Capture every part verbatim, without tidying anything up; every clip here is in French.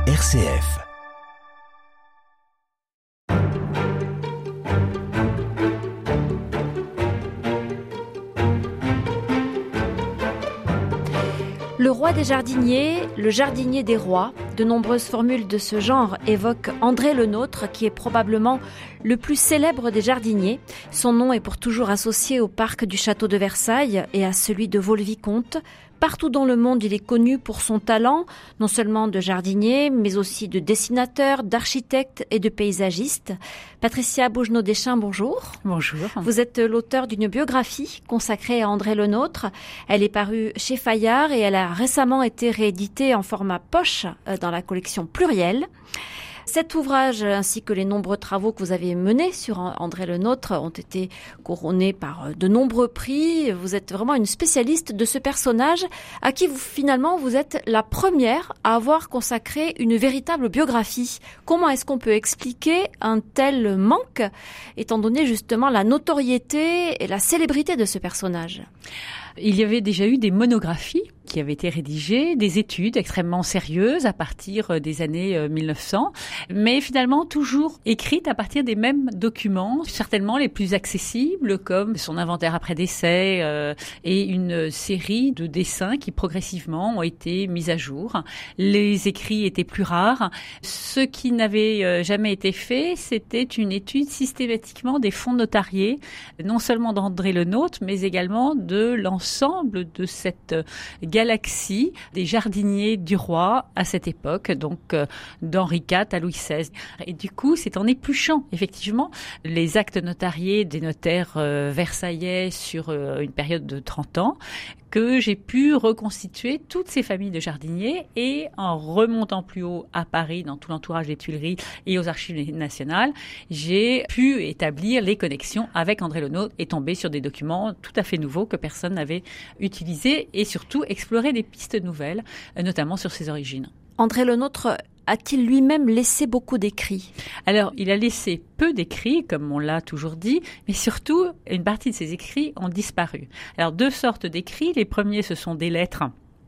R C F. Le roi des jardiniers, le jardinier des rois, de nombreuses formules de ce genre évoquent André Le Nôtre, qui est probablement le plus célèbre des jardiniers. Son nom est pour toujours associé au parc du château de Versailles et à celui de Vaux-le-Vicomte. Partout dans le monde, il est connu pour son talent, non seulement de jardinier, mais aussi de dessinateur, d'architecte et de paysagiste. Patricia Bougenot-Deschamps, bonjour. Bonjour. Vous êtes l'auteur d'une biographie consacrée à André Le Nôtre. Elle est parue chez Fayard et elle a récemment été rééditée en format poche dans la collection Pluriel. Cet ouvrage, ainsi que les nombreux travaux que vous avez menés sur André Le Nôtre, ont été couronnés par de nombreux prix. Vous êtes vraiment une spécialiste de ce personnage à qui vous, finalement, vous êtes la première à avoir consacré une véritable biographie. Comment est-ce qu'on peut expliquer un tel manque, étant donné justement la notoriété et la célébrité de ce personnage ? Il y avait déjà eu des monographies qui avaient été rédigées, des études extrêmement sérieuses à partir des années mille neuf cents, mais finalement toujours écrites à partir des mêmes documents, certainement les plus accessibles, comme son inventaire après décès euh, et une série de dessins qui progressivement ont été mis à jour. Les écrits étaient plus rares. Ce qui n'avait jamais été fait, c'était une étude systématiquement des fonds notariés, non seulement d'André Le Nôtre, mais également de l'ensemble de cette galaxie des jardiniers du roi à cette époque, donc euh, d'Henri quatre à Louis seize. Et du coup, c'est en épluchant effectivement les actes notariés des notaires euh, versaillais sur euh, une période de trente ans que j'ai pu reconstituer toutes ces familles de jardiniers, et en remontant plus haut à Paris, dans tout l'entourage des Tuileries et aux Archives nationales, j'ai pu établir les connexions avec André Le Nôtre et tomber sur des documents tout à fait nouveaux que personne n'avait utilisés, et surtout explorer des pistes nouvelles, notamment sur ses origines. André Le Nôtre a-t-il lui-même laissé beaucoup d'écrits ? Alors, il a laissé peu d'écrits, comme on l'a toujours dit, mais surtout, une partie de ses écrits ont disparu. Alors, deux sortes d'écrits. Les premiers, ce sont des lettres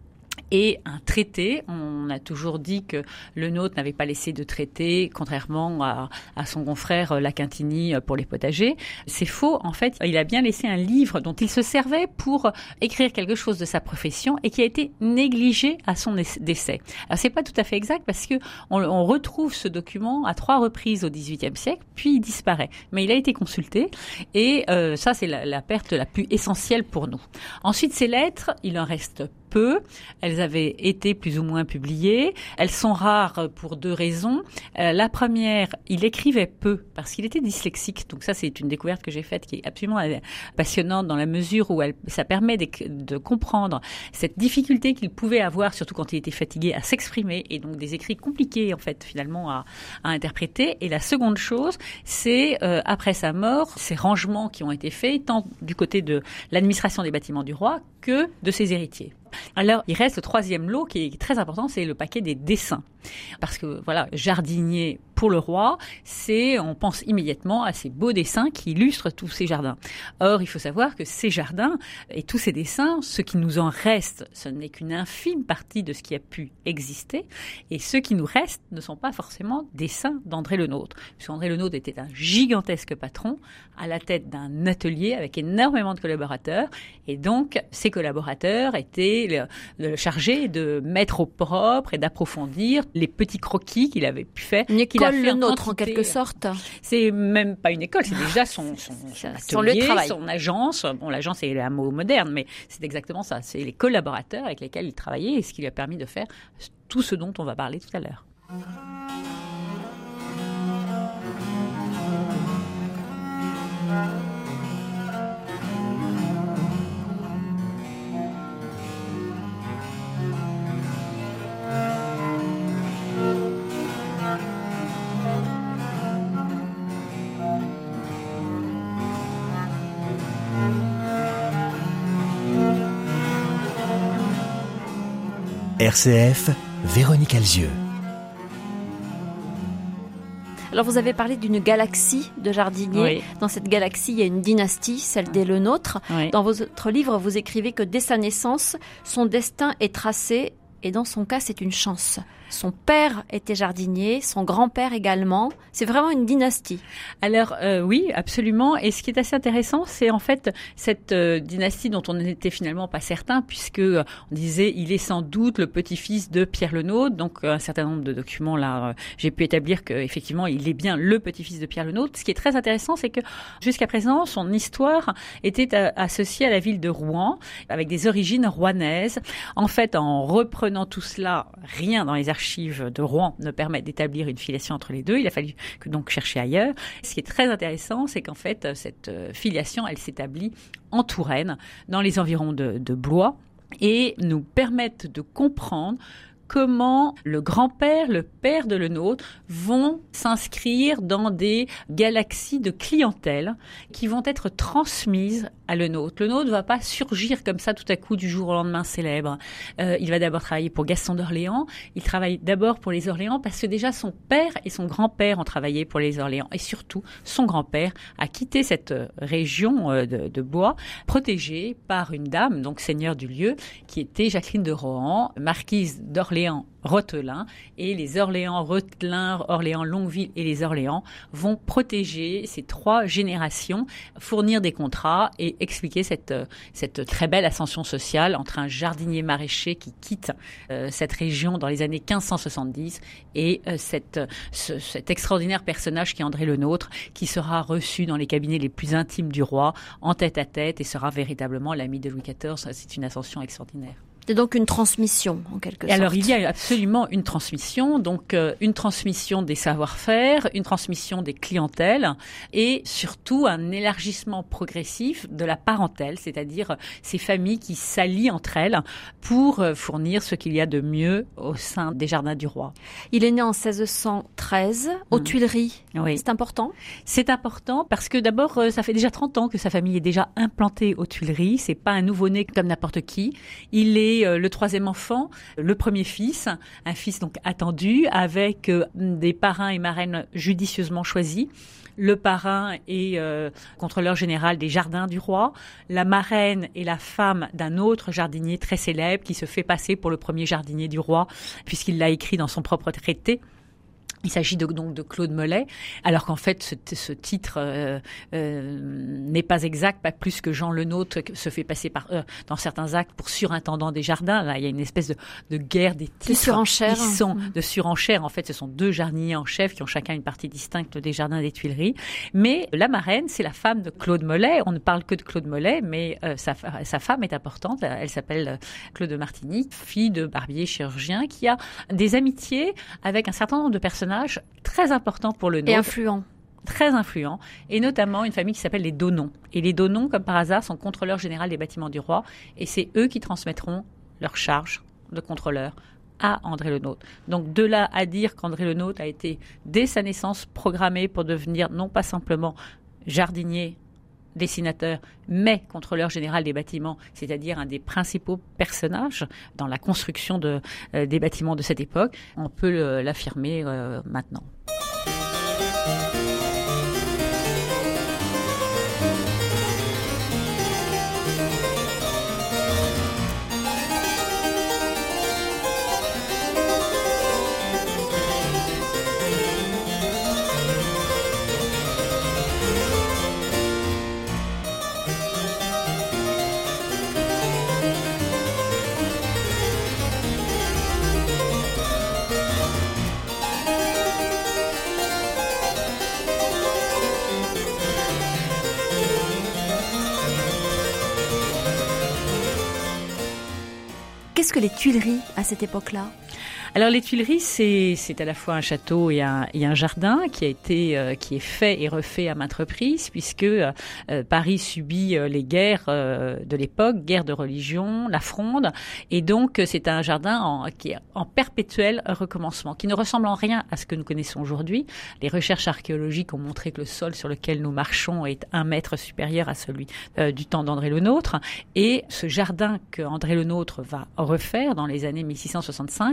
et un traité. On a toujours dit que Le Nôtre n'avait pas laissé de traité, contrairement à, à son confrère La Quintini pour les potagers. C'est faux. En fait, il a bien laissé un livre dont il se servait pour écrire quelque chose de sa profession et qui a été négligé à son décès. Alors, c'est pas tout à fait exact parce que on, on retrouve ce document à trois reprises au dix-huitième siècle, puis il disparaît. Mais il a été consulté et euh, ça, c'est la, la perte la plus essentielle pour nous. Ensuite, ces lettres, il en reste peu. Elles avaient été plus ou moins publiées. Elles sont rares pour deux raisons. Euh, la première, il écrivait peu parce qu'il était dyslexique. Donc ça, c'est une découverte que j'ai faite qui est absolument passionnante dans la mesure où elle, ça permet de, de comprendre cette difficulté qu'il pouvait avoir, surtout quand il était fatigué, à s'exprimer, et donc des écrits compliqués en fait finalement à, à interpréter. Et la seconde chose, c'est euh, après sa mort, ces rangements qui ont été faits tant du côté de l'administration des bâtiments du roi que de ses héritiers. Alors, il reste le troisième lot qui est très important, c'est le paquet des dessins. Parce que, voilà, jardinier pour le roi, c'est, on pense immédiatement à ces beaux dessins qui illustrent tous ces jardins. Or, il faut savoir que ces jardins et tous ces dessins, ce qui nous en reste, ce n'est qu'une infime partie de ce qui a pu exister. Et ce qui nous reste ne sont pas forcément dessins d'André Le Nôtre. Parce qu'André Le Nôtre était un gigantesque patron à la tête d'un atelier avec énormément de collaborateurs. Et donc, ces collaborateurs étaient le, le chargés de mettre au propre et d'approfondir les petits croquis qu'il avait pu faire. Une école Le Nôtre, en quelque sorte. C'est même pas une école, c'est déjà son, son, son atelier, son, son agence. Bon, l'agence est un mot moderne, mais c'est exactement ça. C'est les collaborateurs avec lesquels il travaillait et ce qui lui a permis de faire tout ce dont on va parler tout à l'heure. R C F, Véronique Alzieux. Alors vous avez parlé d'une galaxie de jardiniers. Oui. Dans cette galaxie, il y a une dynastie, celle des Le Nôtre. Oui. Dans votre livre, vous écrivez que dès sa naissance, son destin est tracé et dans son cas, c'est une chance. Son père était jardinier, son grand-père également. C'est vraiment une dynastie. Alors euh, oui, absolument. Et ce qui est assez intéressant, c'est en fait cette euh, dynastie dont on n'était finalement pas certain, puisque euh, on disait il est sans doute le petit-fils de Pierre Lenôtre. Donc un certain nombre de documents là, euh, j'ai pu établir qu'effectivement il est bien le petit-fils de Pierre Lenôtre. Ce qui est très intéressant, c'est que jusqu'à présent, son histoire était euh, associée à la ville de Rouen, avec des origines rouennaises. En fait, en reprenant tout cela, rien dans les archives de Rouen ne permet d'établir une filiation entre les deux. Il a fallu que donc chercher ailleurs. Ce qui est très intéressant, c'est qu'en fait, cette filiation, elle s'établit en Touraine, dans les environs de, de Blois, et nous permettent de comprendre comment le grand-père, le père de Lenôtre vont s'inscrire dans des galaxies de clientèle qui vont être transmises à Lenôtre. Lenôtre ne va pas surgir comme ça tout à coup du jour au lendemain célèbre. Euh, il va d'abord travailler pour Gaston d'Orléans. Il travaille d'abord pour les Orléans parce que déjà son père et son grand-père ont travaillé pour les Orléans. Et surtout, son grand-père a quitté cette région de, de Blois, protégée par une dame, donc seigneur du lieu, qui était Jacqueline de Rohan, marquise d'Orléans Rothelin, et les Orléans Rothelin, Orléans Longueville et les Orléans vont protéger ces trois générations, fournir des contrats et expliquer cette, cette très belle ascension sociale entre un jardinier maraîcher qui quitte euh, cette région dans les années quinze cent soixante-dix et euh, cette, ce, cet extraordinaire personnage qui est André Lenôtre, qui sera reçu dans les cabinets les plus intimes du roi, en tête à tête, et sera véritablement l'ami de Louis quatorze. C'est une ascension extraordinaire. C'est donc une transmission, en quelque et sorte. Alors, il y a absolument une transmission, donc euh, une transmission des savoir-faire, une transmission des clientèles et surtout un élargissement progressif de la parentèle, c'est-à-dire ces familles qui s'allient entre elles pour euh, fournir ce qu'il y a de mieux au sein des jardins du roi. Il est né en seize cent treize, aux mmh. Tuileries. Oui. C'est important ? C'est important parce que d'abord, euh, ça fait déjà trente ans que sa famille est déjà implantée aux Tuileries. C'est pas un nouveau-né comme n'importe qui. Il est le troisième enfant, le premier fils, un fils donc attendu avec des parrains et marraines judicieusement choisis. Le parrain est euh, contrôleur général des jardins du roi. La marraine est la femme d'un autre jardinier très célèbre qui se fait passer pour le premier jardinier du roi puisqu'il l'a écrit dans son propre traité. Il s'agit de, donc de Claude Mollet, alors qu'en fait ce, ce titre euh, euh, n'est pas exact, pas plus que Jean Lenôtre se fait passer par euh, dans certains actes pour surintendant des jardins. Là, il y a une espèce de, de guerre des titres. De surenchère. Ils sont de surenchère. En fait, ce sont deux jardiniers en chef qui ont chacun une partie distincte des jardins des Tuileries. Mais la marraine, c'est la femme de Claude Mollet. On ne parle que de Claude Mollet, mais euh, sa, sa femme est importante. Elle s'appelle Claude de Martigny, fille de barbier chirurgien, qui a des amitiés avec un certain nombre de personnages très important pour le nôtre. Et influent. Très influent, et notamment une famille qui s'appelle les Donnon. Et les Donnon, comme par hasard, sont contrôleurs généraux des bâtiments du roi, et c'est eux qui transmettront leur charge de contrôleur à André Lenôtre. Donc de là à dire qu'André Lenôtre a été, dès sa naissance, programmé pour devenir non pas simplement jardinier, dessinateur, mais contrôleur général des bâtiments, c'est-à-dire un des principaux personnages dans la construction de, euh, des bâtiments de cette époque, on peut le, l'affirmer euh, maintenant. Qu'est-ce que les Tuileries à cette époque-là ? Alors les Tuileries, c'est, c'est à la fois un château et un, et un jardin qui a été, euh, qui est fait et refait à maintes reprises, puisque euh, Paris subit euh, les guerres euh, de l'époque, guerre de religion, la Fronde, et donc c'est un jardin en, qui est en perpétuel recommencement, qui ne ressemble en rien à ce que nous connaissons aujourd'hui. Les recherches archéologiques ont montré que le sol sur lequel nous marchons est un mètre supérieur à celui euh, du temps d'André Lenôtre, et ce jardin que André Lenôtre va refaire dans les années mille six cent soixante-cinq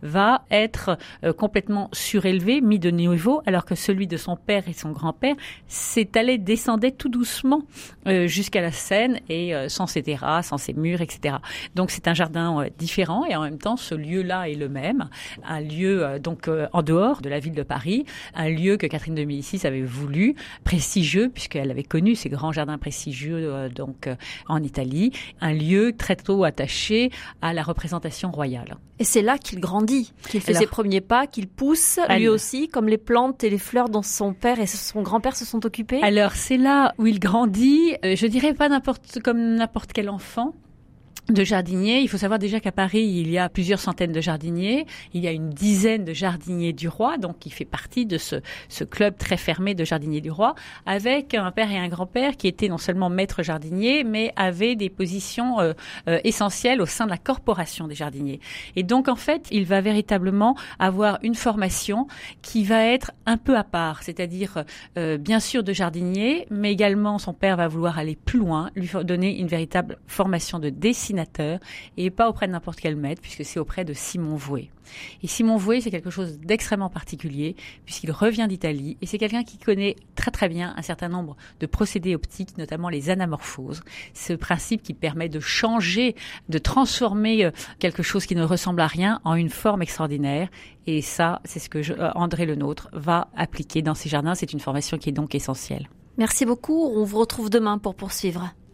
va être euh, complètement surélevé, mis de niveau, alors que celui de son père et son grand-père s'étalait, descendait tout doucement euh, jusqu'à la Seine et euh, sans ses terrasses, sans ses murs, et cetera. Donc c'est un jardin euh, différent et en même temps ce lieu-là est le même, un lieu euh, donc euh, en dehors de la ville de Paris, un lieu que Catherine de Médicis avait voulu, prestigieux puisqu'elle avait connu ces grands jardins prestigieux euh, donc euh, en Italie, un lieu très tôt attaché à la représentation royale. Et c'est là qu'il grandit, qu'il fait Alors, ses premiers pas, qu'il pousse lui elle, aussi, comme les plantes et les fleurs dont son père et son grand-père se sont occupés. Alors c'est là où il grandit, euh, je dirais pas n'importe comme n'importe quel enfant. De jardiniers. Il faut savoir déjà qu'à Paris, il y a plusieurs centaines de jardiniers. Il y a une dizaine de jardiniers du roi. Donc, il fait partie de ce, ce club très fermé de jardiniers du roi, avec un père et un grand-père qui étaient non seulement maîtres jardiniers, mais avaient des positions euh, euh, essentielles au sein de la corporation des jardiniers. Et donc, en fait, il va véritablement avoir une formation qui va être un peu à part. C'est-à-dire, euh, bien sûr, de jardinier, mais également, son père va vouloir aller plus loin, lui donner une véritable formation de dessinateur et pas auprès de n'importe quel maître puisque c'est auprès de Simon Vouet. Et Simon Vouet, c'est quelque chose d'extrêmement particulier puisqu'il revient d'Italie et c'est quelqu'un qui connaît très très bien un certain nombre de procédés optiques, notamment les anamorphoses. Ce principe qui permet de changer, de transformer quelque chose qui ne ressemble à rien en une forme extraordinaire. Et ça, c'est ce que je, euh, André Le Nôtre va appliquer dans ses jardins. C'est une formation qui est donc essentielle. Merci beaucoup. On vous retrouve demain pour poursuivre.